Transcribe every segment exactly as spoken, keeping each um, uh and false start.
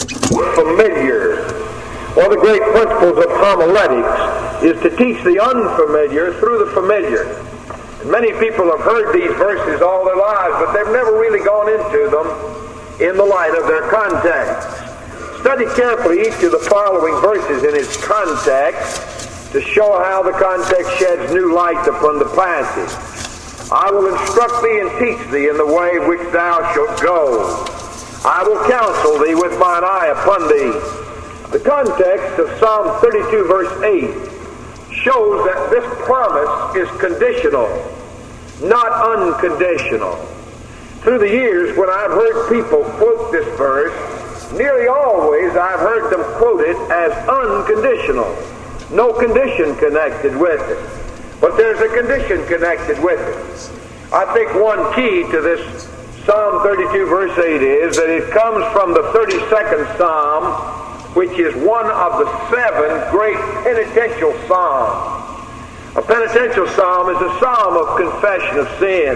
familiar. One of the great principles of homiletics is to teach the unfamiliar through the familiar. And many people have heard these verses all their lives, but they've never really gone into them in the light of their context. Study carefully each of the following verses in its context to show how the context sheds new light upon the passage. I will instruct thee and teach thee in the way which thou shalt go. I will counsel thee with mine eye upon thee. The context of Psalm thirty-two verse eight shows that this promise is conditional, not unconditional. Through the years when I've heard people quote this verse, nearly always I've heard them quote it as unconditional. No condition connected with it. But there's a condition connected with it. I think one key to this Psalm thirty-two verse eight is that it comes from the thirty-second Psalm, which is one of the seven great penitential psalms. A penitential psalm is a psalm of confession of sin.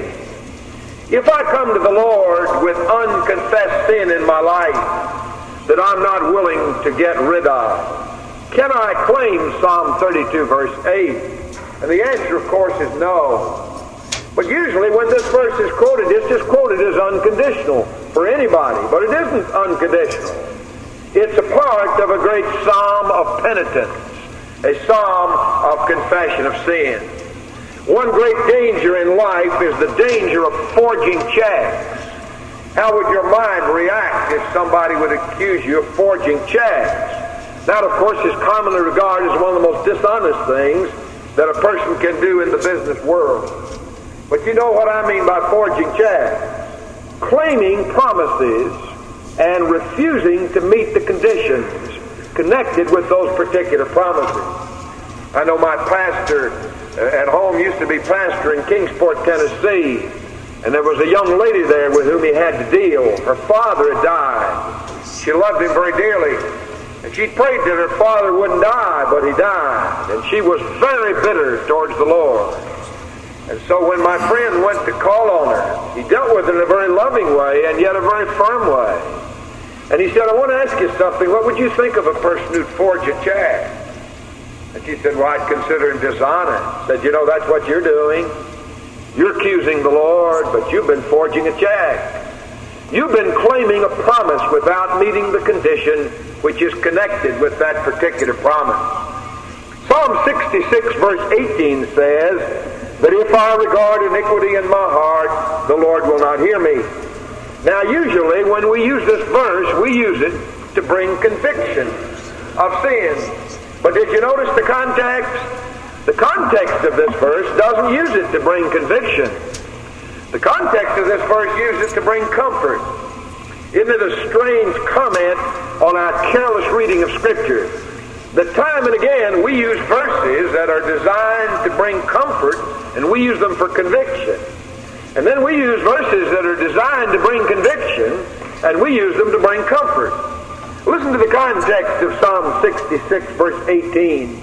If I come to the Lord with unconfessed sin in my life that I'm not willing to get rid of, can I claim Psalm thirty-two verse eight? And the answer, of course, is no. But usually when this verse is quoted, it's just quoted as unconditional for anybody. But it isn't unconditional. It's a part of a great psalm of penitence, a psalm of confession of sin. One great danger in life is the danger of forging checks. How would your mind react if somebody would accuse you of forging checks? That, of course, is commonly regarded as one of the most dishonest things that a person can do in the business world. But you know what I mean by forging checks. Claiming promises and refusing to meet the conditions connected with those particular promises. I know my pastor at home used to be pastor in Kingsport, Tennessee, and there was a young lady there with whom he had to deal. Her father had died. She loved him very dearly, and she prayed that her father wouldn't die, but he died, and she was very bitter towards the Lord. And so when my friend went to call on her, he dealt with her in a very loving way and yet a very firm way. And he said, I want to ask you something. What would you think of a person who'd forge a check? And she said, well, I'd consider him dishonest. I said, you know, that's what you're doing. You're accusing the Lord, but you've been forging a check. You've been claiming a promise without meeting the condition which is connected with that particular promise. Psalm sixty-six verse eighteen says that if I regard iniquity in my heart, the Lord will not hear me. Now usually when we use this verse, we use it to bring conviction of sin. But did you notice the context? The context of this verse doesn't use it to bring conviction. The context of this verse uses it to bring comfort. Isn't it a strange comment on our careless reading of Scripture? That time and again we use verses that are designed to bring comfort, and we use them for conviction. And then we use verses that are designed to bring conviction, and we use them to bring comfort. Listen to the context of Psalm sixty-six verse eighteen.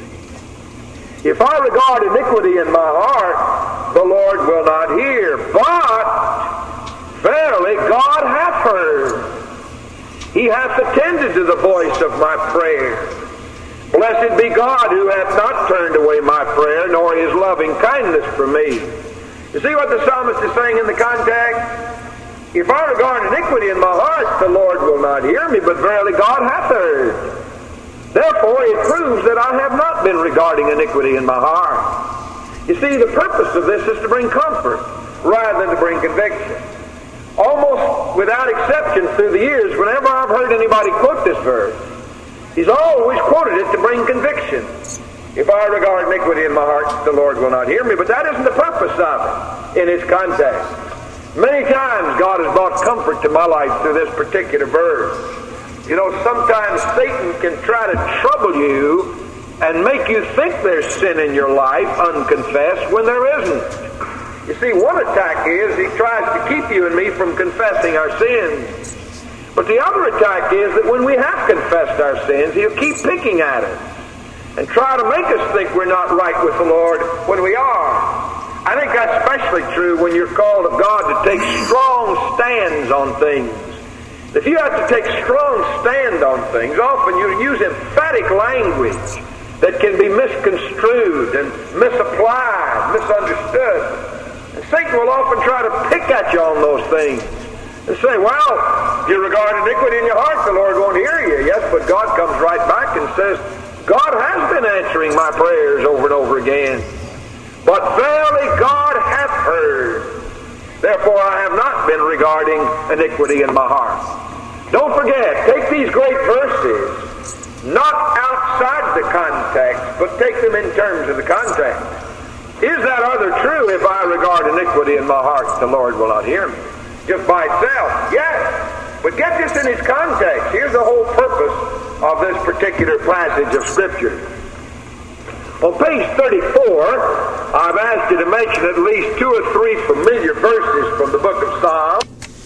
If I regard iniquity in my heart, the Lord will not hear. But verily God hath heard. He hath attended to the voice of my prayer. Blessed be God who hath not turned away my prayer, nor his loving kindness from me. You see what the psalmist is saying in the context? If I regard iniquity in my heart, the Lord will not hear me, but verily God hath heard. Therefore, it proves that I have not been regarding iniquity in my heart. You see, the purpose of this is to bring comfort rather than to bring conviction. Almost without exception through the years, whenever I've heard anybody quote this verse, he's always quoted it to bring conviction. If I regard iniquity in my heart, the Lord will not hear me. But that isn't the purpose of it in its context. Many times God has brought comfort to my life through this particular verse. You know, sometimes Satan can try to trouble you and make you think there's sin in your life unconfessed when there isn't. You see, one attack is he tries to keep you and me from confessing our sins. But the other attack is that when we have confessed our sins, he'll keep picking at us and try to make us think we're not right with the Lord when we are. I think that's especially true when you're called of God to take strong stands on things. If you have to take strong stand on things, often you use emphatic language that can be misconstrued and misapplied, misunderstood. And Satan will often try to pick at you on those things and say, well, if you regard iniquity in your heart, the Lord won't hear you. Yes, but God comes right back and says, God has been answering my prayers over and over again. But verily God hath heard. Therefore I have not been regarding iniquity in my heart. Don't forget, take these great verses, not outside the context, but take them in terms of the context. Is that other true? If I regard iniquity in my heart, the Lord will not hear me. Just by itself, yes. But get this in its context. Here's the whole purpose of this particular passage of Scripture. On page thirty-four, I've asked you to mention at least two or three familiar verses from the book of Psalms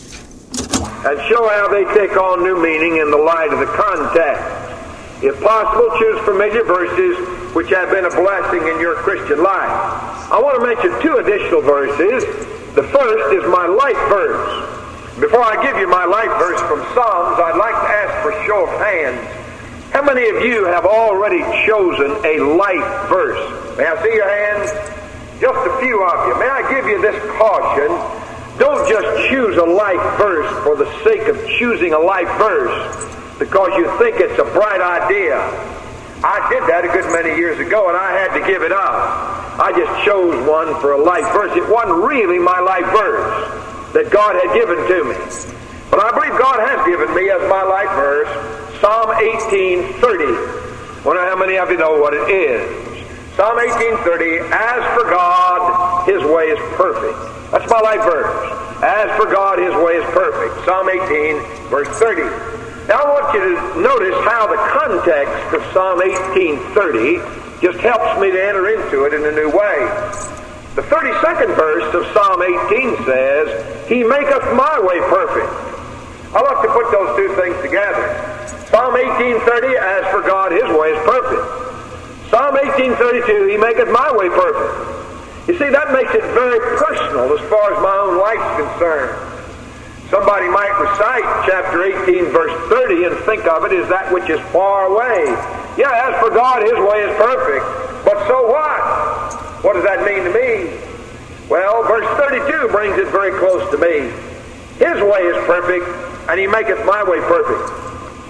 and show how they take on new meaning in the light of the context. If possible, choose familiar verses which have been a blessing in your Christian life. I want to mention two additional verses. The first is my life verse. Before I give you my life verse from Psalms, I'd like to ask for a show of hands. How many of you have already chosen a life verse? May I see your hands? Just a few of you. May I give you this caution? Don't just choose a life verse for the sake of choosing a life verse because you think it's a bright idea. I did that a good many years ago and I had to give it up. I just chose one for a life verse. It wasn't really my life verse that God had given to me. But I believe God has given me as my life verse Psalm eighteen thirty. I wonder how many of you know what it is. Psalm eighteen thirty, as for God, His way is perfect. That's my life verse. As for God, His way is perfect. Psalm eighteen, verse thirty. Now I want you to notice how the context of Psalm eighteen thirty just helps me to enter into it in a new way. The thirty-second verse of Psalm eighteen says, He maketh my way perfect. I like to put those two things together. Psalm eighteen thirty, as for God, His way is perfect. Psalm eighteen thirty-two, He maketh my way perfect. You see, that makes it very personal as far as my own life's concerned. Somebody might recite chapter eighteen, verse thirty, and think of it as that which is far away. Yeah, as for God, His way is perfect. But so what? What does that mean to me? Well, verse thirty-two brings it very close to me. His way is perfect, and He maketh my way perfect.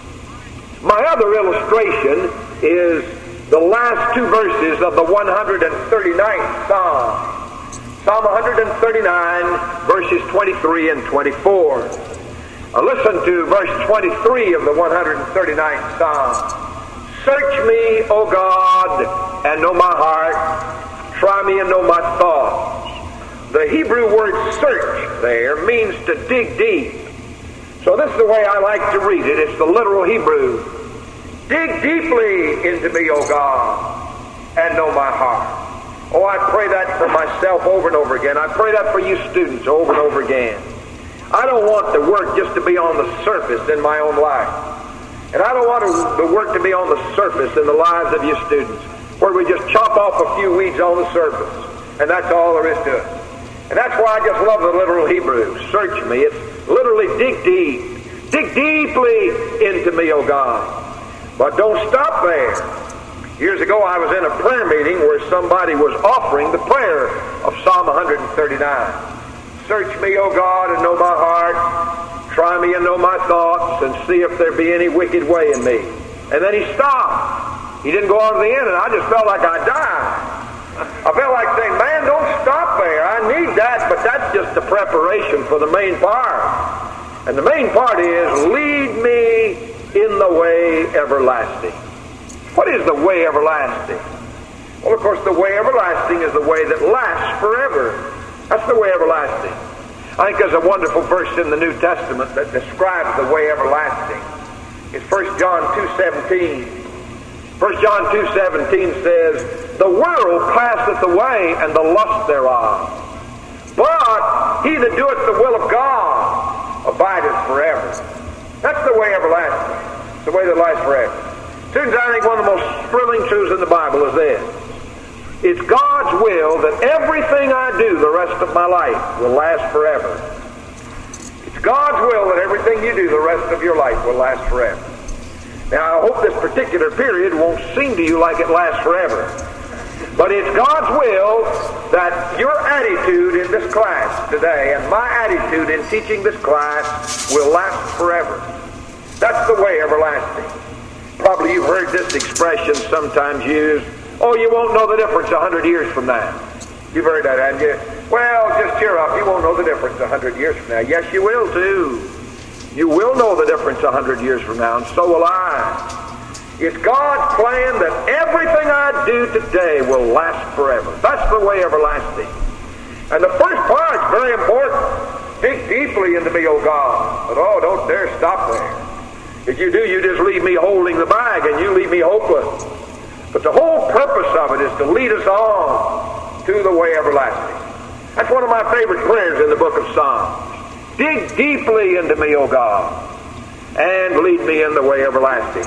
My other illustration is the last two verses of the one hundred thirty-ninth Psalm. Psalm one hundred thirty-nine, verses twenty-three and twenty-four. Now listen to verse twenty-three of the one hundred thirty-ninth Psalm. Search me, O God, and know my heart. Try me and know my thoughts. The Hebrew word search there means to dig deep. So this is the way I like to read it. It's the literal Hebrew. Dig deeply into me, O God, and know my heart. Oh, I pray that for myself over and over again. I pray that for you students over and over again. I don't want the work just to be on the surface in my own life. And I don't want the work to be on the surface in the lives of you students, where we just chop off a few weeds on the surface, and that's all there is to it. And that's why I just love the literal Hebrew. Search me. It's literally dig deep. Dig deeply into me, O God. But don't stop there. Years ago I was in a prayer meeting where somebody was offering the prayer of Psalm one hundred thirty-nine. Search me, O God, and know my heart. Try me and know my thoughts, and see if there be any wicked way in me. And then he stopped. He didn't go on to the end, and I just felt like I died. I felt like saying, man, don't stop there. I need that, but that's just the preparation for the main part. And the main part is, lead me in the way everlasting. What is the way everlasting? Well, of course, the way everlasting is the way that lasts forever. That's the way everlasting. I think there's a wonderful verse in the New Testament that describes the way everlasting. It's First John two seventeen. First John two seventeen says, the world passeth away, and the lust thereof. But he that doeth the will of God abideth forever. That's the way everlasting. It's the way that lasts forever. Students, I think one of the most thrilling truths in the Bible is this. It's God's will that everything I do the rest of my life will last forever. It's God's will that everything you do the rest of your life will last forever. Now, I hope this particular period won't seem to you like it lasts forever. But it's God's will that your attitude in this class today and my attitude in teaching this class will last forever. That's the way everlasting. Probably you've heard this expression sometimes used, oh, you won't know the difference a hundred years from now. You've heard that, haven't you? Well, just cheer up. You won't know the difference a hundred years from now. Yes, you will too. You will know the difference a hundred years from now, and so will I. It's God's plan that everything I do today will last forever. That's the way everlasting. And the first part's very important. Dig deeply into me, O God. But oh, don't dare stop there. If you do, you just leave me holding the bag and you leave me hopeless. But the whole purpose of it is to lead us on to the way everlasting. That's one of my favorite prayers in the book of Psalms. Dig deeply into me, O God, and lead me in the way everlasting.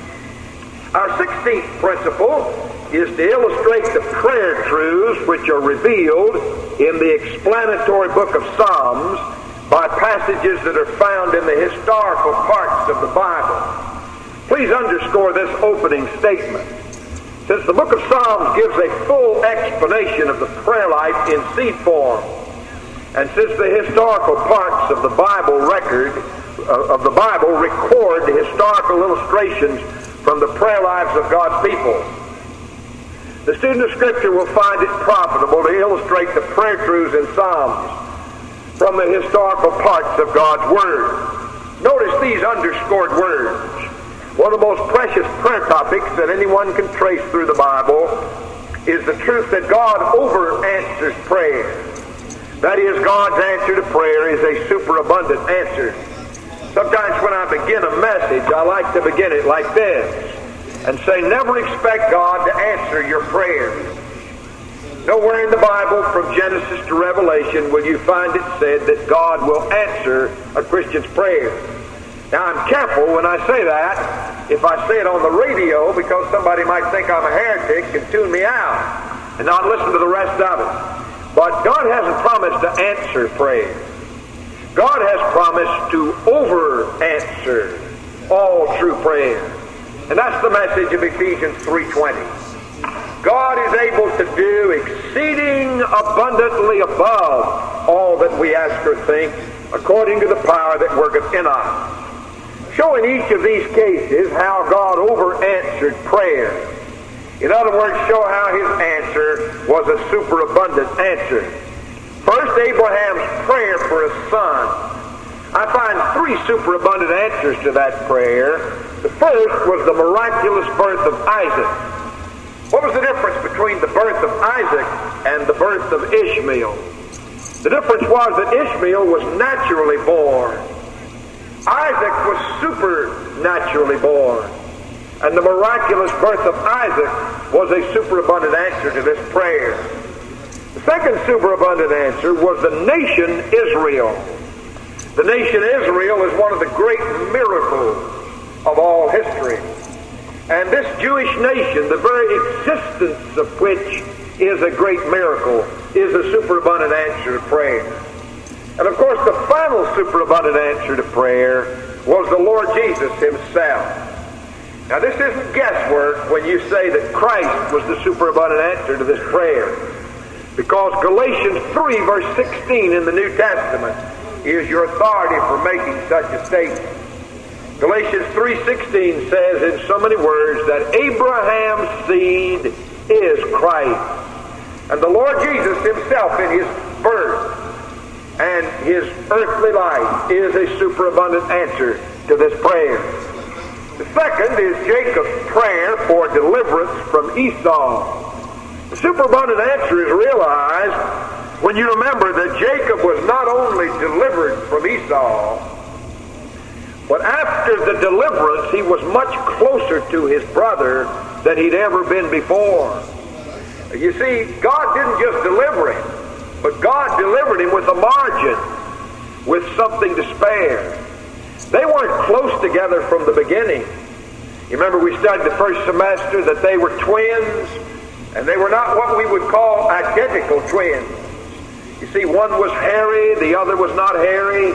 Our sixteenth principle is to illustrate the prayer truths which are revealed in the explanatory book of Psalms by passages that are found in the historical parts of the Bible. Please underscore this opening statement. Since the book of Psalms gives a full explanation of the prayer life in seed form, and since the historical parts of the Bible record, uh, of the Bible record the historical illustrations from the prayer lives of God's people, the student of Scripture will find it profitable to illustrate the prayer truths in Psalms from the historical parts of God's Word. Notice these underscored words. One of the most precious prayer topics that anyone can trace through the Bible is the truth that God over-answers prayer. That is, God's answer to prayer is a superabundant answer. Sometimes when I begin a message, I like to begin it like this and say, never expect God to answer your prayers. Nowhere in the Bible, from Genesis to Revelation, will you find it said that God will answer a Christian's prayer. Now, I'm careful when I say that, if I say it on the radio, because somebody might think I'm a heretic and tune me out and not listen to the rest of it. But God hasn't promised to answer prayer. God has promised to over-answer all true prayer. And that's the message of Ephesians three twenty. God is able to do exceeding abundantly above all that we ask or think, according to the power that worketh in us. Showing each of these cases how God over-answered prayer. In other words, show how his answer was a superabundant answer. First, Abraham's prayer for a son. I find three superabundant answers to that prayer. The first was the miraculous birth of Isaac. What was the difference between the birth of Isaac and the birth of Ishmael? The difference was that Ishmael was naturally born. Isaac was supernaturally born. And the miraculous birth of Isaac was a superabundant answer to this prayer. The second superabundant answer was the nation Israel. The nation Israel is one of the great miracles of all history. And this Jewish nation, the very existence of which is a great miracle, is a superabundant answer to prayer. And of course, the final superabundant answer to prayer was the Lord Jesus himself. Now, this isn't guesswork when you say that Christ was the superabundant answer to this prayer, because Galatians three, verse sixteen in the New Testament is your authority for making such a statement. Galatians three sixteen says in so many words that Abraham's seed is Christ. And the Lord Jesus himself in his birth and his earthly life is a superabundant answer to this prayer. The second is Jacob's prayer for deliverance from Esau. The superabundant answer is realized when you remember that Jacob was not only delivered from Esau, but after the deliverance he was much closer to his brother than he'd ever been before. You see, God didn't just deliver him, but God delivered him with a margin, with something to spare. They weren't close together from the beginning. You remember we studied the first semester that they were twins, and they were not what we would call identical twins. You see, one was hairy, the other was not hairy.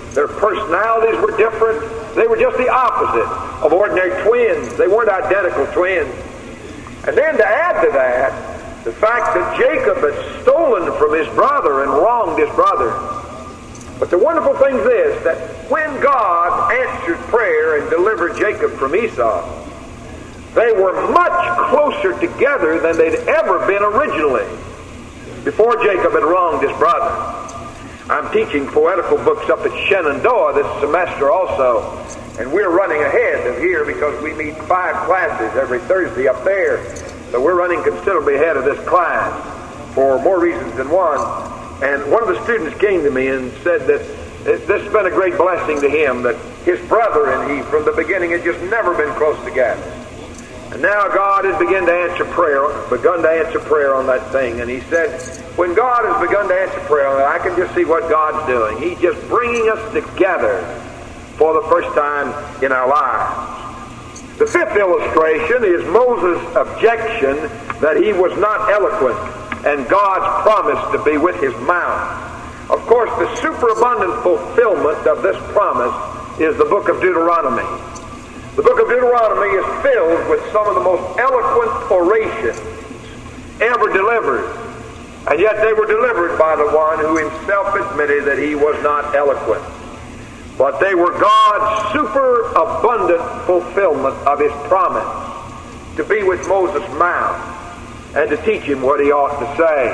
Their personalities were different. They were just the opposite of ordinary twins. They weren't identical twins. And then to add to that, the fact that Jacob had stolen from his brother and wronged his brother. But the wonderful thing is this, that when God answered prayer and delivered Jacob from Esau, they were much closer together than they'd ever been originally, before Jacob had wronged his brother. I'm teaching poetical books up at Shenandoah this semester also, and we're running ahead of here because we meet five classes every Thursday up there. So we're running considerably ahead of this class for more reasons than one. And one of the students came to me and said that this has been a great blessing to him, that his brother and he from the beginning had just never been close together. And now God has begun to answer prayer, begun to answer prayer on that thing. And he said, when God has begun to answer prayer on that, I can just see what God's doing. He's just bringing us together for the first time in our lives. The fifth illustration is Moses' objection that he was not eloquent and God's promise to be with his mouth. Of course, the superabundant fulfillment of this promise is the book of Deuteronomy. The book of Deuteronomy is filled with some of the most eloquent orations ever delivered. And yet they were delivered by the one who himself admitted that he was not eloquent. But they were God's superabundant fulfillment of his promise to be with Moses' mouth and to teach him what he ought to say.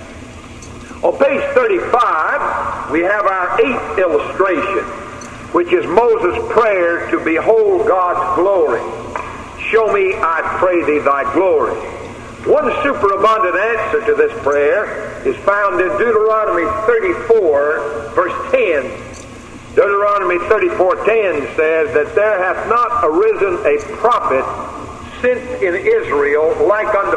On page thirty-five, we have our eighth illustration, which is Moses' prayer to behold God's glory. Show me, I pray thee, thy glory. One superabundant answer to this prayer is found in Deuteronomy thirty-four, verse ten. Deuteronomy thirty-four ten says that there hath not arisen a prophet since in Israel like unto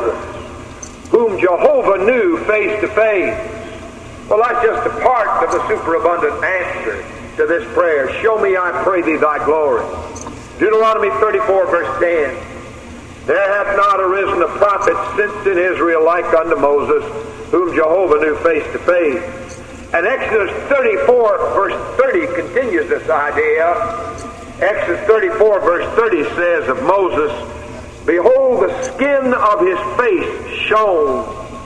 Moses, whom Jehovah knew face to face. Well, that's just a part of the superabundant answer to this prayer. Show me, I pray thee, thy glory. Deuteronomy thirty-four, verse ten. There hath not arisen a prophet since in Israel like unto Moses, whom Jehovah knew face to face. And Exodus thirty-four, verse thirty continues this idea. Exodus thirty-four, verse thirty says of Moses, behold, the skin of his face shone,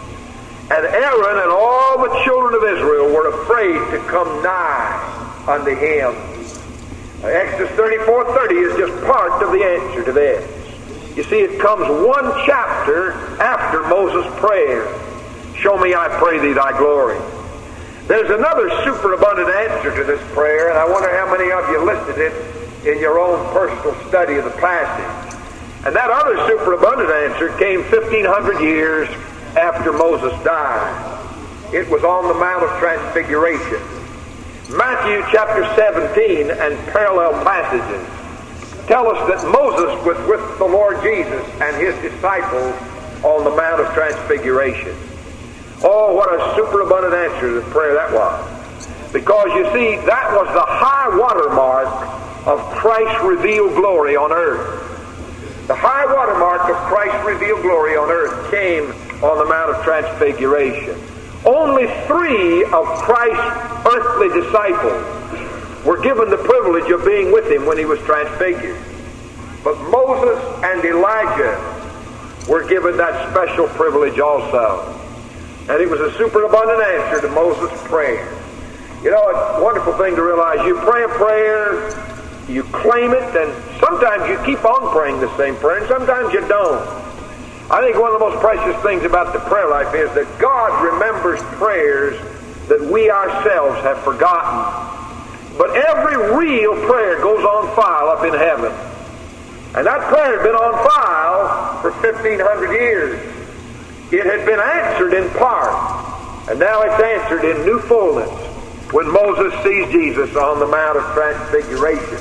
and Aaron and all the children of Israel were afraid to come nigh unto him. Now, Exodus thirty-four thirty is just part of the answer to this. You see, it comes one chapter after Moses' prayer. Show me, I pray thee, thy glory. There's another superabundant answer to this prayer, and I wonder how many of you listed it in your own personal study of the passage. And that other superabundant answer came fifteen hundred years after Moses died. It was on the Mount of Transfiguration. Matthew chapter seventeen and parallel passages tell us that Moses was with the Lord Jesus and his disciples on the Mount of Transfiguration. Oh, what a superabundant answer to the prayer that was. Because you see, that was the high watermark of Christ's revealed glory on earth. The high watermark of Christ's revealed glory on earth came on the Mount of Transfiguration. Only three of Christ's earthly disciples were given the privilege of being with him when he was transfigured. But Moses and Elijah were given that special privilege also. And it was a superabundant answer to Moses' prayer. You know, it's a wonderful thing to realize. You pray a prayer, you claim it, and sometimes you keep on praying the same prayer, and sometimes you don't. I think one of the most precious things about the prayer life is that God remembers prayers that we ourselves have forgotten. But every real prayer goes on file up in heaven. And that prayer had been on file for fifteen hundred years. It had been answered in part, and now it's answered in new fullness when Moses sees Jesus on the Mount of Transfiguration.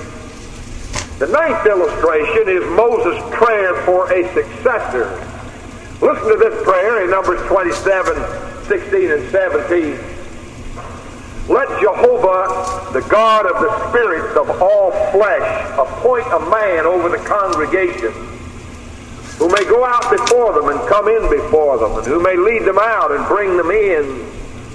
The ninth illustration is Moses' prayer for a successor. Listen to this prayer in Numbers twenty-seven, sixteen, and seventeen. Let Jehovah, the God of the spirits of all flesh, appoint a man over the congregation, who may go out before them and come in before them, and who may lead them out and bring them in.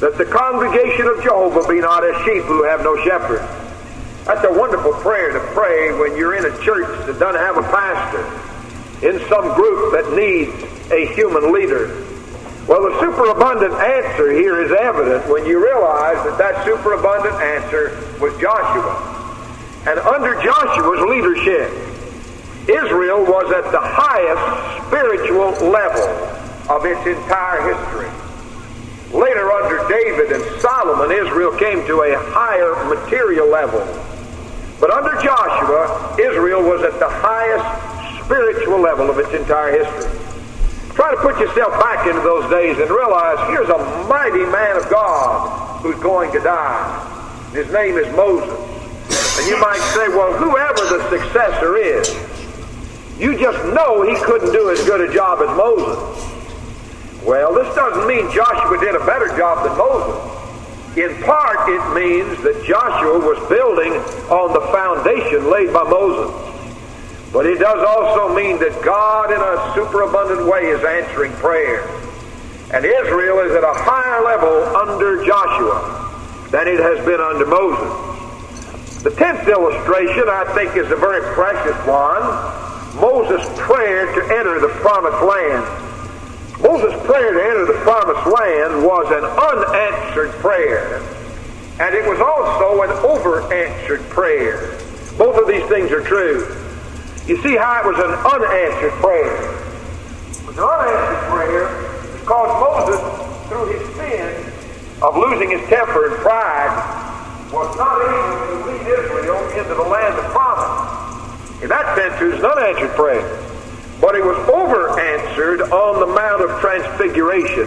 that the congregation of Jehovah be not as sheep who have no shepherd. That's a wonderful prayer to pray when you're in a church that doesn't have a pastor, in some group that needs a human leader. Well, the superabundant answer here is evident when you realize that that superabundant answer was Joshua. And under Joshua's leadership, Israel was at the highest spiritual level of its entire history. Later, under David and Solomon, Israel came to a higher material level. But under Joshua, Israel was at the highest spiritual level of its entire history. Try to put yourself back into those days and realize here's a mighty man of God who's going to die. His name is Moses. And you might say, well, whoever the successor is, you just know he couldn't do as good a job as Moses. Well, this doesn't mean Joshua did a better job than Moses. In part, it means that Joshua was building on the foundation laid by Moses. But it does also mean that God in a superabundant way is answering prayer. And Israel is at a higher level under Joshua than it has been under Moses. The tenth illustration, I think, is a very precious one. Moses' prayer to enter the promised land. Moses' prayer to enter the promised land was an unanswered prayer. And it was also an over-answered prayer. Both of these things are true. You see how it was an unanswered prayer. It was an unanswered prayer because Moses, through his sin of losing his temper and pride, was not able to lead Israel into the land of promise. In that sense, it was an unanswered prayer. But it was over-answered on the Mount of Transfiguration.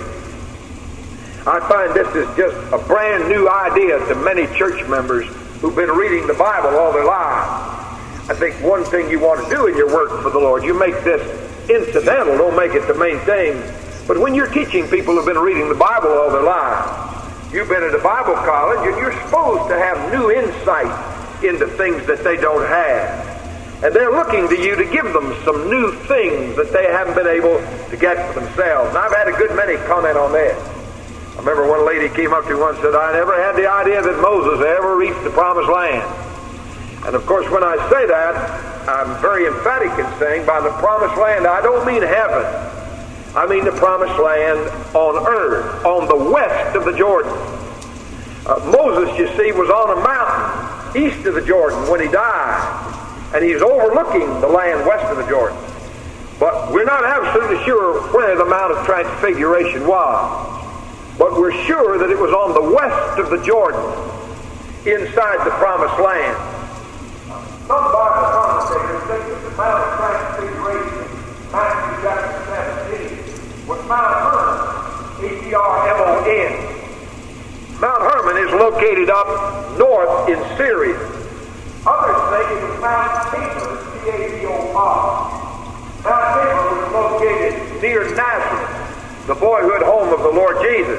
I find this is just a brand new idea to many church members who've been reading the Bible all their lives. I think one thing you want to do in your work for the Lord, you make this incidental, don't make it the main thing. But when you're teaching people who've been reading the Bible all their lives, you've been at a Bible college and you're supposed to have new insight into things that they don't have. And they're looking to you to give them some new things that they haven't been able to get for themselves. And I've had a good many comment on that. I remember one lady came up to me once and said, I never had the idea that Moses ever reached the promised land. And of course, when I say that, I'm very emphatic in saying by the promised land, I don't mean heaven. I mean the promised land on earth, on the west of the Jordan. Uh, Moses, you see, was on a mountain east of the Jordan when he died. And he's overlooking the land west of the Jordan. But we're not absolutely sure where the Mount of Transfiguration was. But we're sure that it was on the west of the Jordan, inside the promised land. Some Bible commentators think that the Mount of Transfiguration, Matthew chapter seventeen, was Mount Hermon, H E R M O N. Mount Hermon is located up north in Syria. Others think it was Mount Tabor, T A B O R. Mount Tabor was located near Nazareth, the boyhood home of the Lord Jesus.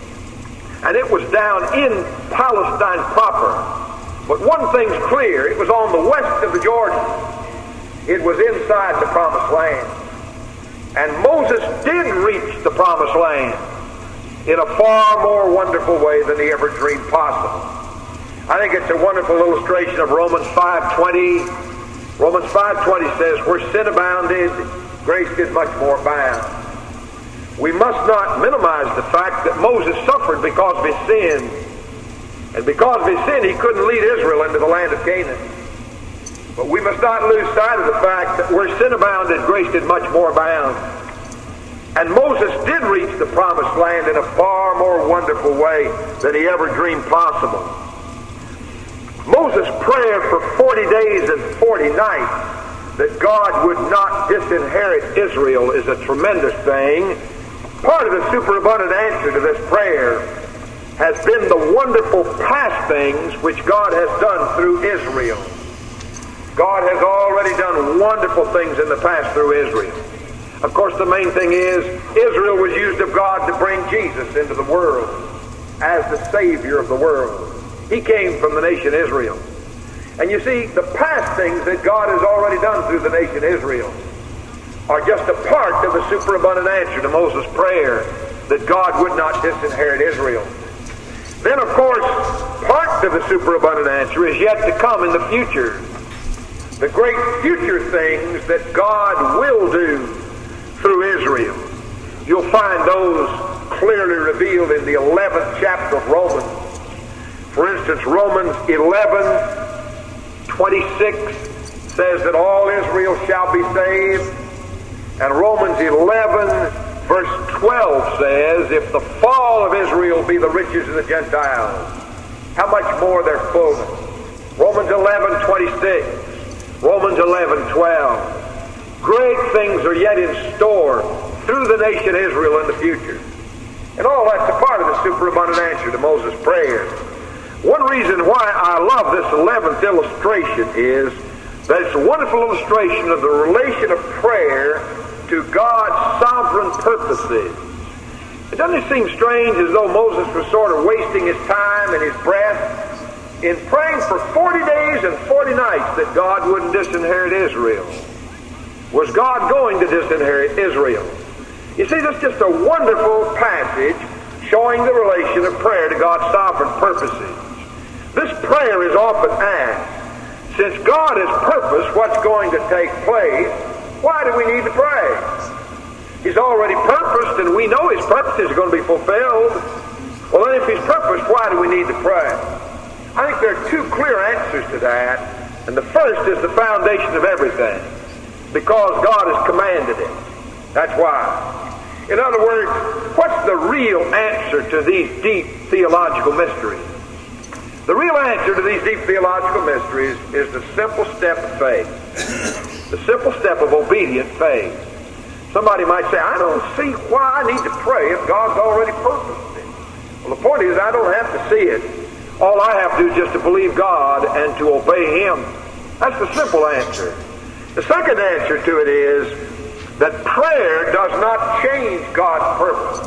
And it was down in Palestine proper. But one thing's clear, it was on the west of the Jordan. It was inside the promised land. And Moses did reach the promised land in a far more wonderful way than he ever dreamed possible. I think it's a wonderful illustration of Romans five twenty. Romans five twenty says, where sin abounded, grace did much more abound. We must not minimize the fact that Moses suffered because of his sin. And because of his sin, he couldn't lead Israel into the land of Canaan. But we must not lose sight of the fact that where sin abounded, grace did much more abound. And Moses did reach the promised land in a far more wonderful way than he ever dreamed possible. Moses' prayer for forty days and forty nights that God would not disinherit Israel is a tremendous thing. Part of the superabundant answer to this prayer has been the wonderful past things which God has done through Israel. God has already done wonderful things in the past through Israel. Of course, the main thing is Israel was used of God to bring Jesus into the world as the Savior of the world. He came from the nation Israel. And you see, the past things that God has already done through the nation Israel are just a part of the superabundant answer to Moses' prayer that God would not disinherit Israel. Then, of course, part of the superabundant answer is yet to come in the future. The great future things that God will do through Israel. You'll find those clearly revealed in the eleventh chapter of Romans. For instance, Romans eleven twenty-six says that all Israel shall be saved. And Romans eleven verse twelve says, if the fall of Israel be the riches of the Gentiles, how much more their fullness? Romans eleven twenty-six, Romans eleven twelve. Great things are yet in store through the nation Israel in the future. And all that's a part of the superabundant answer to Moses' prayer. One reason why I love this eleventh illustration is that it's a wonderful illustration of the relation of prayer to God's sovereign purposes. It doesn't seem strange as though Moses was sort of wasting his time and his breath in praying for forty days and forty nights that God wouldn't disinherit Israel. Was God going to disinherit Israel? You see, this is just a wonderful passage showing the relation of prayer to God's sovereign purposes. This prayer is often asked, since God has purposed what's going to take place, why do we need to pray? He's already purposed, and we know His purposes are going to be fulfilled. Well, then if He's purposed, why do we need to pray? I think there are two clear answers to that, and the first is the foundation of everything, because God has commanded it. That's why. In other words, what's the real answer to these deep theological mysteries? The real answer to these deep theological mysteries is the simple step of faith. The simple step of obedient faith. Somebody might say, I don't see why I need to pray if God's already purposed it. Well, the point is, I don't have to see it. All I have to do is just to believe God and to obey Him. That's the simple answer. The second answer to it is that prayer does not change God's purpose.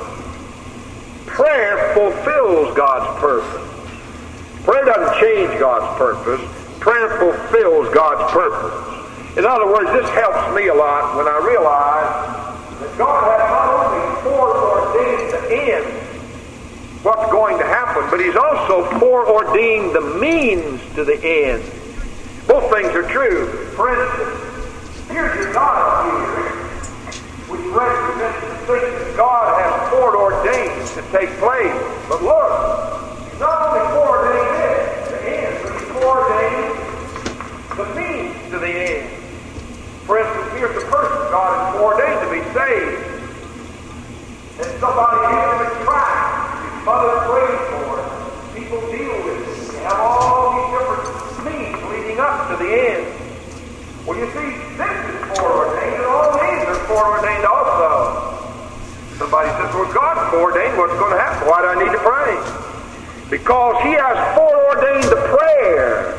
Prayer fulfills God's purpose. Prayer doesn't change God's purpose. Prayer fulfills God's purpose. In other words, this helps me a lot when I realize that God has not only foreordained the end, what's going to happen, but He's also foreordained the means to the end. Both things are true. For instance, here's your God here, which represents the things that God has foreordained to take place. But look, He's not only foreordained it, the end, but He's foreordained the means to the end. For instance, here's a person God has foreordained to be saved. And somebody gives him a tract. His mother prays for him. People deal with it. They have all these different means leading up to the end. Well, you see, this is foreordained, and all these are foreordained also. Somebody says, well, God's foreordained. What's going to happen? Why do I need to pray? Because He has foreordained the prayer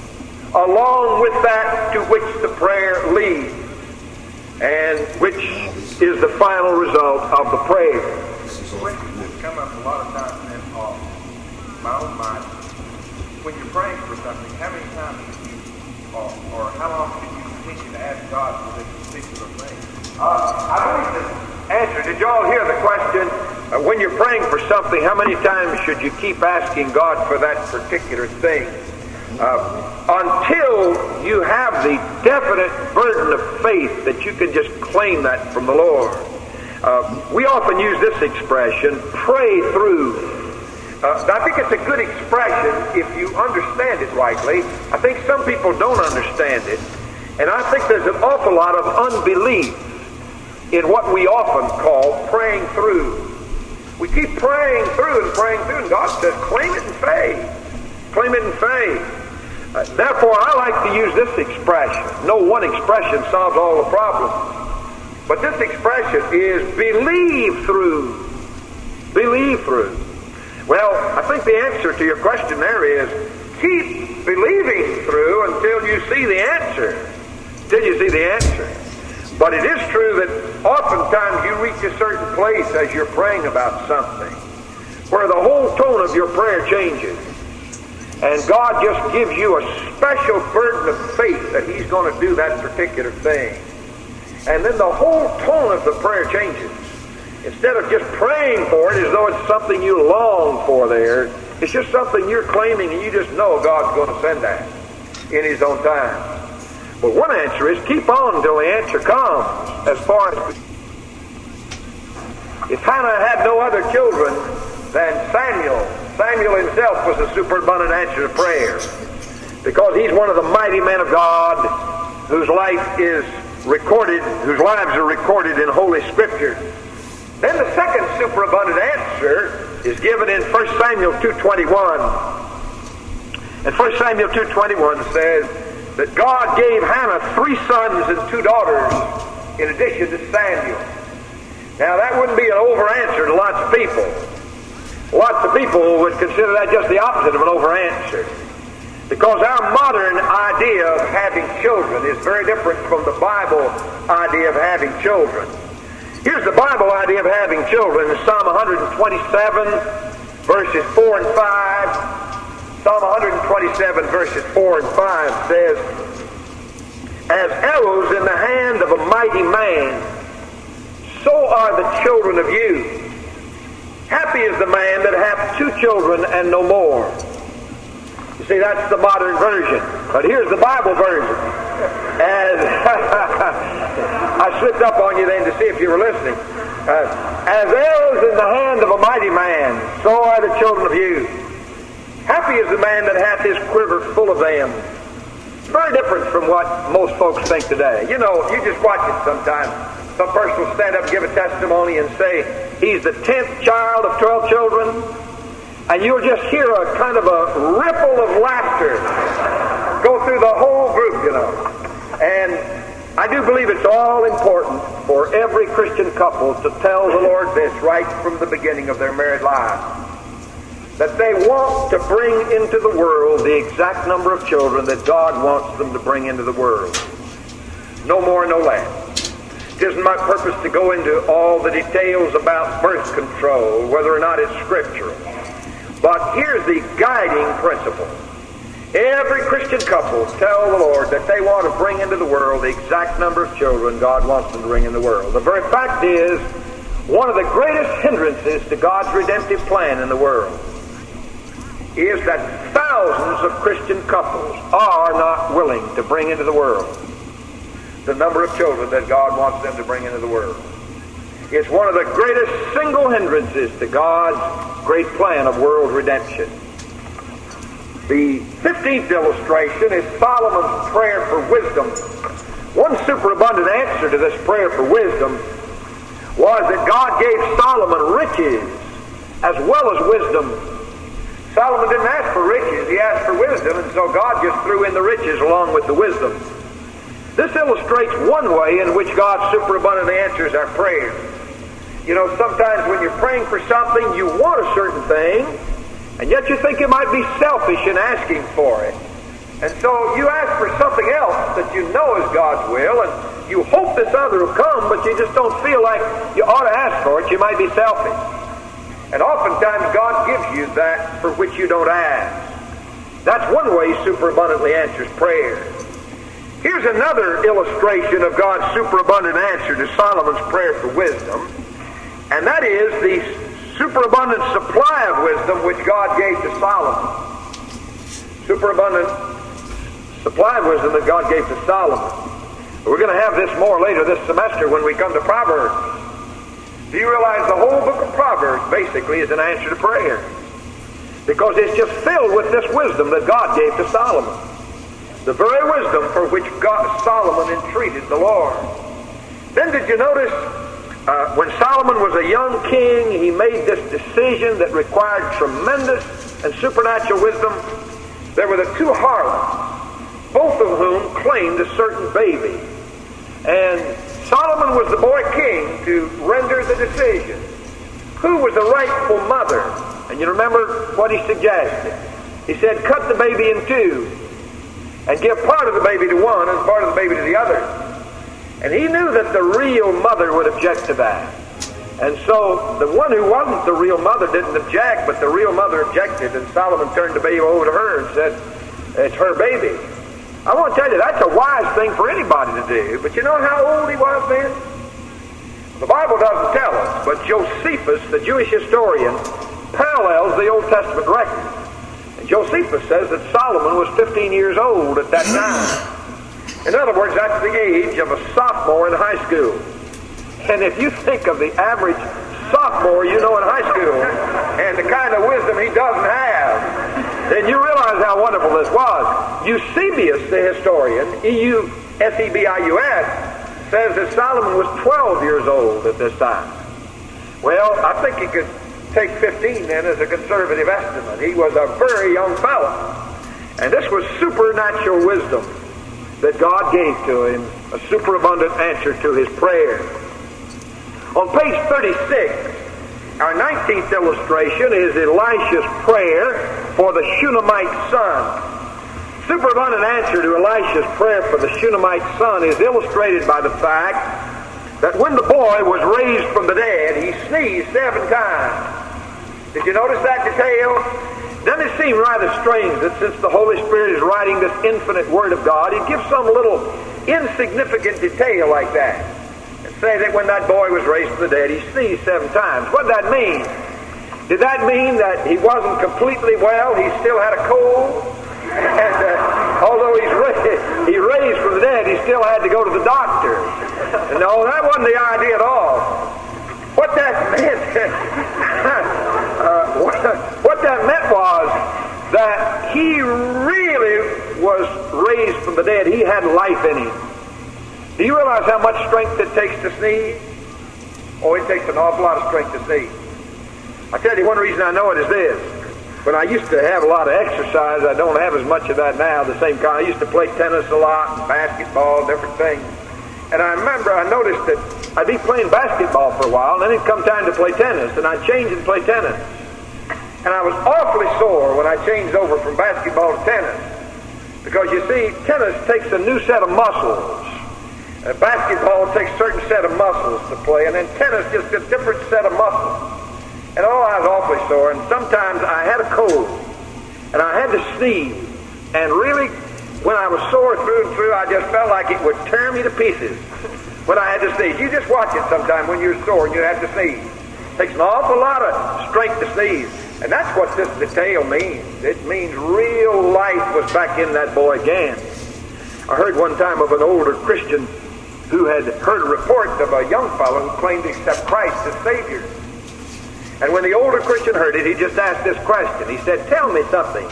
along with that to which the prayer leads, and which is the final result of the prayer. It's come up a lot of times in uh, my own mind. When you're praying for something, how many times do you, uh, or how long should you continue to ask God for this particular thing? Uh, I believe the answer. Did y'all hear the question? Uh, when you're praying for something, how many times should you keep asking God for that particular thing? Uh, until you have the definite burden of faith that you can just claim that from the Lord. Uh, we often use this expression, pray through. Uh, I think it's a good expression if you understand it rightly. I think some people don't understand it. And I think there's an awful lot of unbelief in what we often call praying through. We keep praying through and praying through, and God says, claim it in faith. Claim it in faith. Uh, therefore, I like to use this expression. No one expression solves all the problems. But this expression is believe through. Believe through. Well, I think the answer to your question there is keep believing through until you see the answer. Until you see the answer. But it is true that oftentimes you reach a certain place as you're praying about something where the whole tone of your prayer changes. And God just gives you a special burden of faith that He's going to do that particular thing. And then the whole tone of the prayer changes. Instead of just praying for it as though it's something you long for there, It's just something you're claiming and you just know God's going to send that in His own time. But one answer is keep on until the answer comes. As far as if Hannah had no other children than Samuel, Samuel himself was a superabundant answer to prayer, because he's one of the mighty men of God whose life is recorded, whose lives are recorded in Holy Scripture. Then the second superabundant answer is given in First Samuel two twenty-one. And First Samuel two twenty-one says that God gave Hannah three sons and two daughters in addition to Samuel. Now that wouldn't be an over answer to lots of people. Lots of people would consider that just the opposite of an over answer, because our modern idea of having children is very different from the Bible idea of having children. Here's the Bible idea of having children in Psalm one twenty-seven, verses four and five. Psalm one twenty-seven, verses four and five says, "As arrows in the hand of a mighty man, so are the children of you. Happy is the man that hath two children and no more." You see, that's the modern version. But here's the Bible version. As I slipped up on you then to see if you were listening. Uh, As arrows in the hand of a mighty man, so are the children of you. Happy is the man that hath his quiver full of them. Very different from what most folks think today. You know, you just watch it sometimes. Some person will stand up and give a testimony and say he's the tenth child of twelve children, and you'll just hear a kind of a ripple of laughter go through the whole group, you know. And I do believe it's all important for every Christian couple to tell the Lord this right from the beginning of their married life, that they want to bring into the world the exact number of children that God wants them to bring into the world. No more, no less. It isn't my purpose to go into all the details about birth control, whether or not it's scriptural. But here's the guiding principle. Every Christian couple tell the Lord that they want to bring into the world the exact number of children God wants them to bring in the world. The very fact is, one of the greatest hindrances to God's redemptive plan in the world is that thousands of Christian couples are not willing to bring into the world the number of children that God wants them to bring into the world. It's one of the greatest single hindrances to God's great plan of world redemption. The fifteenth illustration is Solomon's prayer for wisdom. One superabundant answer to this prayer for wisdom was that God gave Solomon riches as well as wisdom. Solomon didn't ask for riches, he asked for wisdom, and so God just threw in the riches along with the wisdom. This illustrates one way in which God superabundantly answers our prayers. You know, sometimes when you're praying for something, you want a certain thing, and yet you think you might be selfish in asking for it. And so you ask for something else that you know is God's will, and you hope this other will come, but you just don't feel like you ought to ask for it. You might be selfish. And oftentimes God gives you that for which you don't ask. That's one way He superabundantly answers prayer. Here's another illustration of God's superabundant answer to Solomon's prayer for wisdom, and that is the superabundant supply of wisdom which God gave to Solomon. Superabundant supply of wisdom that God gave to Solomon. We're going to have this more later this semester when we come to Proverbs. Do you realize the whole book of Proverbs basically is an answer to prayer? Because it's just filled with this wisdom that God gave to Solomon. The very wisdom for which God, Solomon entreated the Lord. Then did you notice uh, when Solomon was a young king, he made this decision that required tremendous and supernatural wisdom. There were the two harlots, both of whom claimed a certain baby. And Solomon was the boy king to render the decision. Who was the rightful mother? And you remember what he suggested. He said, cut the baby in two and give part of the baby to one and part of the baby to the other. And he knew that the real mother would object to that. And so the one who wasn't the real mother didn't object, but the real mother objected, and Solomon turned the baby over to her and said, it's her baby. I want to tell you, that's a wise thing for anybody to do. But you know how old he was then? The Bible doesn't tell us, but Josephus, the Jewish historian, parallels the Old Testament record. And Josephus says that Solomon was fifteen years old at that time. In other words, that's the age of a sophomore in high school. And if you think of the average sophomore you know in high school and the kind of wisdom he doesn't have, then you realize how wonderful this was. Eusebius, the historian, E U S E B I U S, says that Solomon was twelve years old at this time. Well, I think he could take fifteen then as a conservative estimate. He was a very young fellow. And this was supernatural wisdom that God gave to him, a superabundant answer to his prayer. On page thirty-six, our nineteenth illustration is Elisha's prayer for the Shunammite son. Superabundant answer to Elisha's prayer for the Shunammite son is illustrated by the fact that when the boy was raised from the dead, he sneezed seven times. Did you notice that detail? Doesn't it seem rather strange that since the Holy Spirit is writing this infinite Word of God, He gives some little insignificant detail like that? And say that when that boy was raised from the dead, he sneezed seven times. What did that mean? Did that mean that he wasn't completely well? He still had a cold? And uh, although he's ra- he raised from the dead, he still had to go to the doctor. No, that wasn't the idea at all. What that meant, uh, what, what that meant was that he really was raised from the dead. He had life in him. Do you realize how much strength it takes to sneeze? Oh, it takes an awful lot of strength to sneeze. I tell you, one reason I know it is this. When I used to have a lot of exercise, I don't have as much of that now, the same kind. I used to play tennis a lot, basketball, different things. And I remember I noticed that I'd be playing basketball for a while, and then it'd come time to play tennis, and I'd change and play tennis. And I was awfully sore when I changed over from basketball to tennis. Because you see, tennis takes a new set of muscles. Uh, basketball takes a certain set of muscles to play, and then tennis just a different set of muscles. And oh, I was awfully sore, and sometimes I had a cold, and I had to sneeze, and really, when I was sore through and through, I just felt like it would tear me to pieces when I had to sneeze. You just watch it sometime when you're sore and you have to sneeze. It takes an awful lot of strength to sneeze. And that's what this detail means. It means real life was back in that boy again. I heard one time of an older Christian who had heard a report of a young fellow who claimed to accept Christ as Savior. And when the older Christian heard it, he just asked this question. He said, "Tell me something.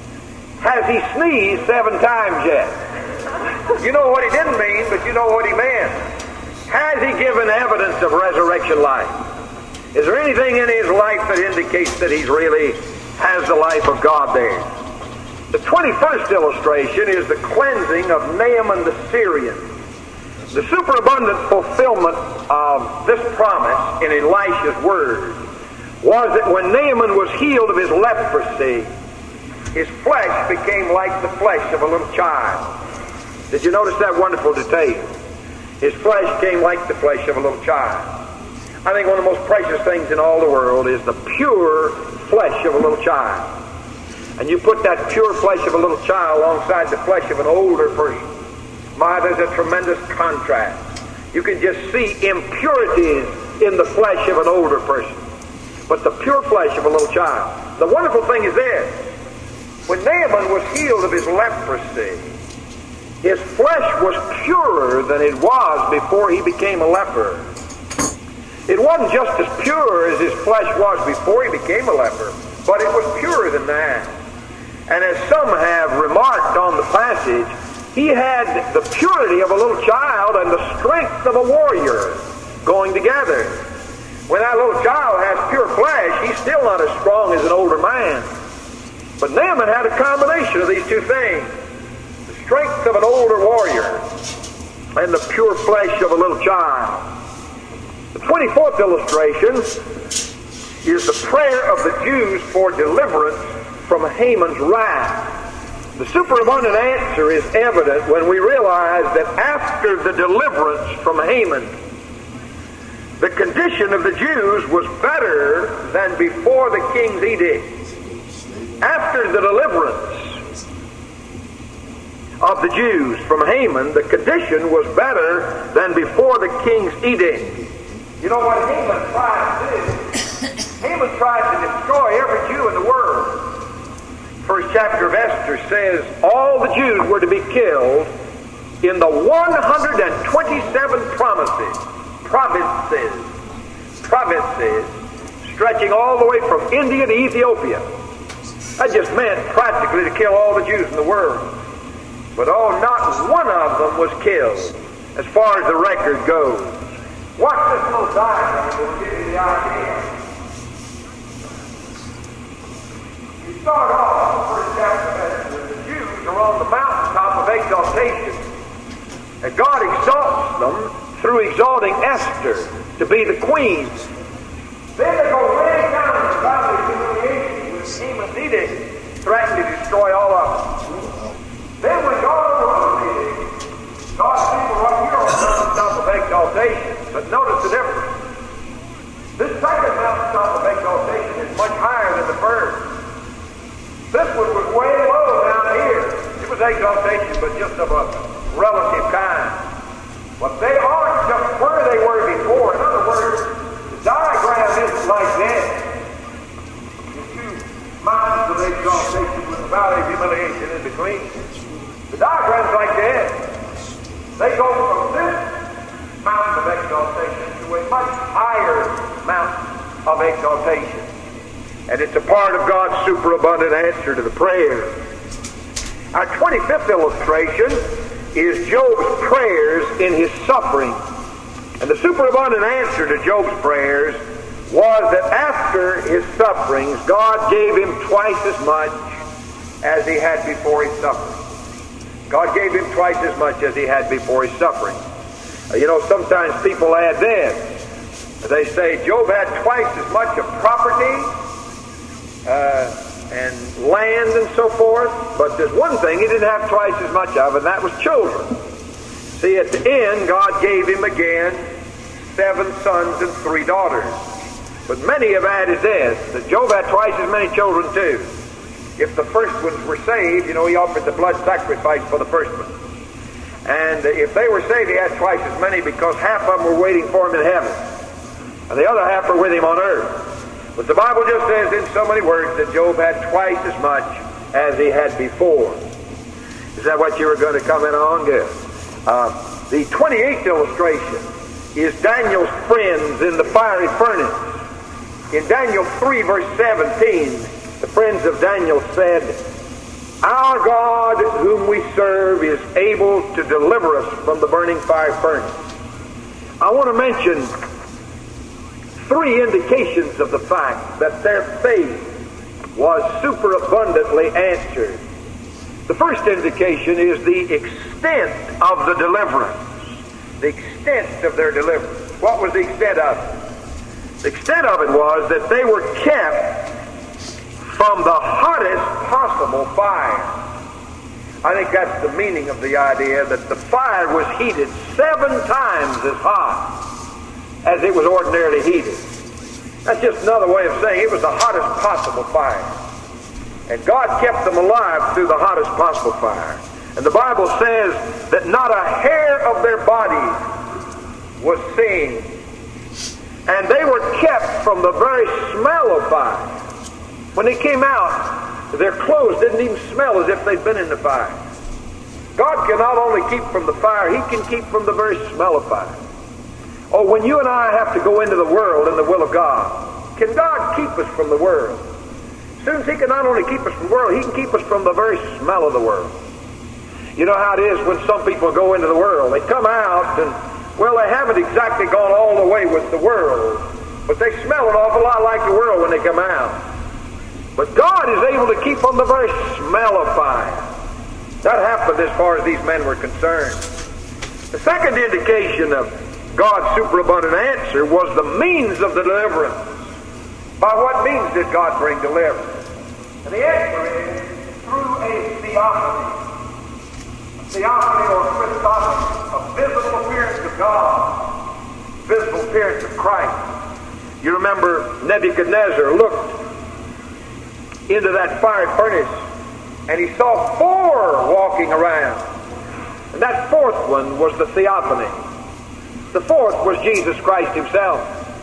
Has he sneezed seven times yet?" You know what he didn't mean, but you know what he meant. Has he given evidence of resurrection life? Is there anything in his life that indicates that he really has the life of God there? The twenty-first illustration is the cleansing of Naaman the Syrian. The superabundant fulfillment of this promise in Elisha's word was that when Naaman was healed of his leprosy, his flesh became like the flesh of a little child. Did you notice that wonderful detail? His flesh came like the flesh of a little child. I think one of the most precious things in all the world is the pure flesh of a little child. And you put that pure flesh of a little child alongside the flesh of an older person. My, there's a tremendous contrast. You can just see impurities in the flesh of an older person, but the pure flesh of a little child. The wonderful thing is this. When Naaman was healed of his leprosy, his flesh was purer than it was before he became a leper. It wasn't just as pure as his flesh was before he became a leper, but it was purer than that. And as some have remarked on the passage, he had the purity of a little child and the strength of a warrior going together. When that little child has pure flesh, he's still not as strong as an older man. But Naaman had a combination of these two things. The strength of an older warrior and the pure flesh of a little child. The twenty-fourth illustration is the prayer of the Jews for deliverance from Haman's wrath. The superabundant answer is evident when we realize that after the deliverance from Haman, the condition of the Jews was better than before the king's edict. After the deliverance of the Jews from Haman, the condition was better than before the king's edict. You know what Haman tried to do? Haman tried to destroy every Jew in the world. First chapter of Esther says all the Jews were to be killed in the one hundred twenty-seven promises, provinces, provinces, stretching all the way from India to Ethiopia. That just meant practically to kill all the Jews in the world. But oh, not one of them was killed, as far as the record goes. Watch this little diagram, it will give you the idea. You start off the first chapter of Esther with the Jews are on the mountaintop of exaltation. And God exalts them through exalting Esther to be the queen. Then they go way down to the valley of humiliation with Haman's edict, threatening to destroy all of them. Then when God overrules the edict, God's people are up here on the mountaintop of exaltation. But notice the difference. This second mountaintop of exaltation is much higher than the first. This one was way low down here. It was exaltation, but just of a relative kind. But they aren't just where they were before. In other words, the diagram isn't like that. The two mountains of exaltation with the valley of humiliation in between. The diagram's like that. They go from this mountain of exaltation to a much higher mountain of exaltation. And it's a part of God's superabundant answer to the prayer. Our twenty-fifth illustration is Job's prayers in his suffering. And the superabundant answer to Job's prayers was that after his sufferings, God gave him twice as much as he had before his suffering. God gave him twice as much as he had before his suffering. Uh, you know, sometimes people add this. They say Job had twice as much of property uh, and land and so forth, but there's one thing he didn't have twice as much of, and that was children. See, at the end, God gave him again seven sons and three daughters. But many have added this, that Job had twice as many children too. If the first ones were saved, you know, he offered the blood sacrifice for the first one. And if they were saved, he had twice as many because half of them were waiting for him in heaven. And the other half were with him on earth. But the Bible just says in so many words that Job had twice as much as he had before. Is that what you were going to comment on? Good. Uh, the twenty-eighth illustration is Daniel's friends in the fiery furnace. In Daniel three, verse seventeen, the friends of Daniel said, "Our God whom we serve is able to deliver us from the burning fire furnace." I want to mention three indications of the fact that their faith was superabundantly answered. The first indication is the extent of the deliverance. The extent of their deliverance. What was the extent of it? The extent of it was that they were kept from the hottest possible fire. I think that's the meaning of the idea, that the fire was heated seven times as hot as it was ordinarily heated. That's just another way of saying it was the hottest possible fire. And God kept them alive through the hottest possible fire. And the Bible says that not a hair of their body was seen. And they were kept from the very smell of fire. When they came out, their clothes didn't even smell as if they'd been in the fire. God can not only keep from the fire, He can keep from the very smell of fire. Oh, when you and I have to go into the world in the will of God, can God keep us from the world? As soon as He can not only keep us from the world, He can keep us from the very smell of the world. You know how it is when some people go into the world. They come out and, well, they haven't exactly gone all the way with the world, but they smell an awful lot like the world when they come out. But God is able to keep from the very smell of fire. That happened as far as these men were concerned. The second indication of God's superabundant answer was the means of the deliverance. By what means did God bring deliverance? And the answer is through a theophany. A theophany or Christophany, a visible appearance of God, visible appearance of Christ. You remember Nebuchadnezzar looked into that fiery furnace and he saw four walking around. And that fourth one was the theophany. The fourth was Jesus Christ Himself.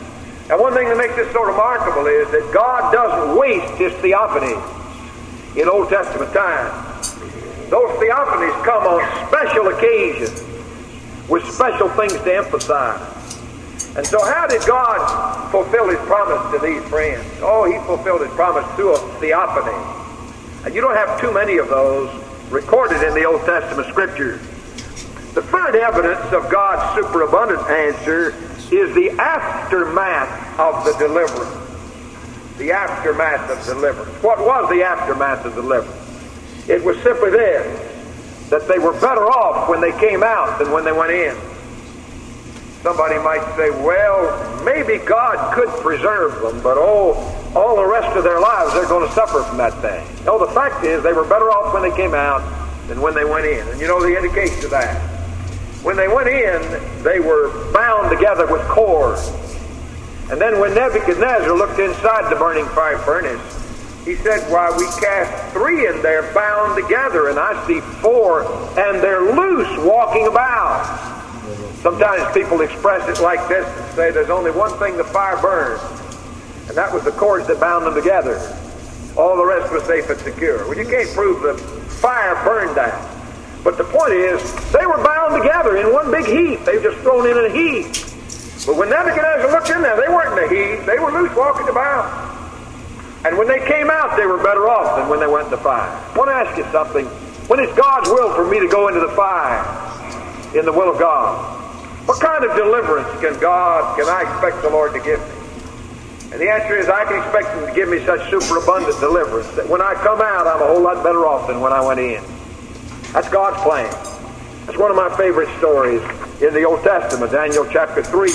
And one thing that makes this so remarkable is that God doesn't waste His theophanies in Old Testament times. Those theophanies come on special occasions with special things to emphasize. And so how did God fulfill His promise to these friends? Oh, He fulfilled His promise through a theophany. And you don't have too many of those recorded in the Old Testament Scriptures. The third evidence of God's superabundant answer is the aftermath of the deliverance. The aftermath of deliverance. What was the aftermath of deliverance? It was simply this, that they were better off when they came out than when they went in. Somebody might say, well, maybe God could preserve them, but oh, all the rest of their lives they're going to suffer from that thing. No, the fact is they were better off when they came out than when they went in. And you know the indication of that. When they went in, they were bound together with cords. And then when Nebuchadnezzar looked inside the burning fire furnace, he said, why, we cast three in there bound together, and I see four, and they're loose walking about. Sometimes people express it like this and say there's only one thing the fire burned, and that was the cords that bound them together. All the rest was safe and secure. Well, you can't prove the fire burned that. But the point is, they were bound together in one big heap. They were just thrown in a heap. But when Nebuchadnezzar looked in there, they weren't in a heap. They were loose walking about. And when they came out, they were better off than when they went in the fire. I want to ask you something. When it's God's will for me to go into the fire, in the will of God, what kind of deliverance can God, can I expect the Lord to give me? And the answer is, I can expect Him to give me such superabundant deliverance that when I come out, I'm a whole lot better off than when I went in. That's God's plan. That's one of my favorite stories in the Old Testament, Daniel chapter three.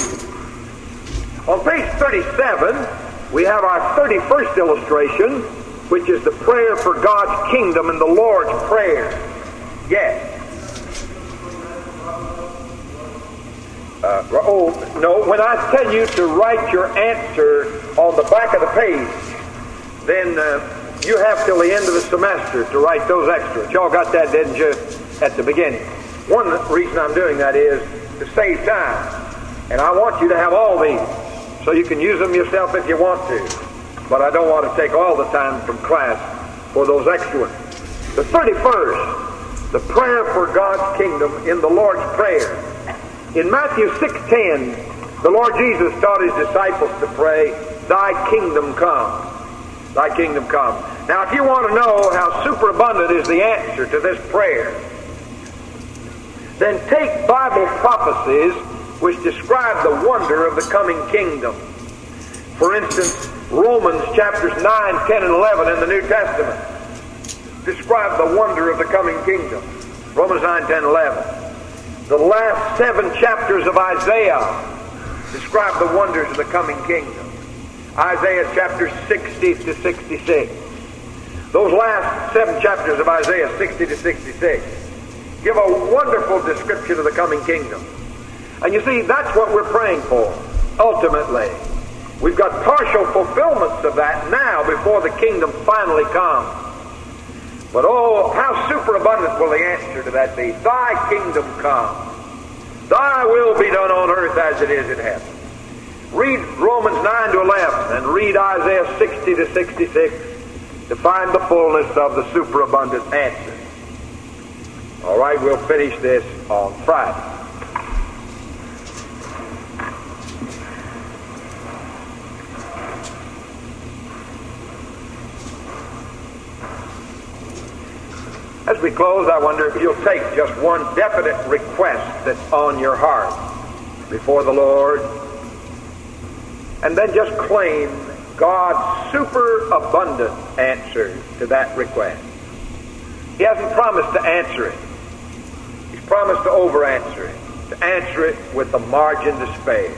On page thirty-seven, we have our thirty-first illustration, which is the prayer for God's kingdom and the Lord's Prayer. Yes. Uh, oh, no, when I tell you to write your answer on the back of the page, then uh, you have till the end of the semester to write those extras. Y'all got that, didn't you, at the beginning? One reason I'm doing that is to save time. And I want you to have all these, so you can use them yourself if you want to. But I don't want to take all the time from class for those extra ones. The thirty-first, the prayer for God's kingdom in the Lord's Prayer. In Matthew six ten, the Lord Jesus taught His disciples to pray, Thy kingdom come. Thy kingdom come. Now, if you want to know how superabundant is the answer to this prayer, then take Bible prophecies which describe the wonder of the coming kingdom. For instance, Romans chapters nine, ten, and eleven in the New Testament describe the wonder of the coming kingdom. Romans nine, ten, eleven. The last seven chapters of Isaiah describe the wonders of the coming kingdom. Isaiah chapters sixty to sixty-six. Those last seven chapters of Isaiah, sixty to sixty-six, give a wonderful description of the coming kingdom. And you see, that's what we're praying for, ultimately. We've got partial fulfillments of that now before the kingdom finally comes. But oh, how superabundant will the answer to that be? Thy kingdom come. Thy will be done on earth as it is in heaven. Read Romans nine to eleven and read Isaiah sixty to sixty-six to find the fullness of the superabundant answer. All right, we'll finish this on Friday. As we close, I wonder if you'll take just one definite request that's on your heart before the Lord, and then just claim God's superabundant answer to that request. He hasn't promised to answer it. He's promised to over-answer it, to answer it with a margin to spare.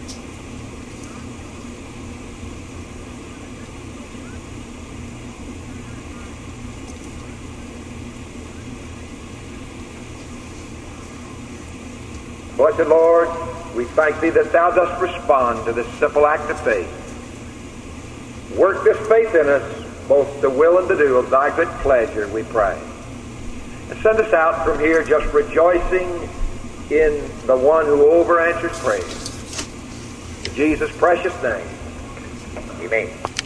Blessed Lord, we thank Thee that Thou dost respond to this simple act of faith. Work this faith in us, both to will and to do of Thy good pleasure, we pray. And send us out from here just rejoicing in the one who over answers praise. It's Jesus' precious name. Amen.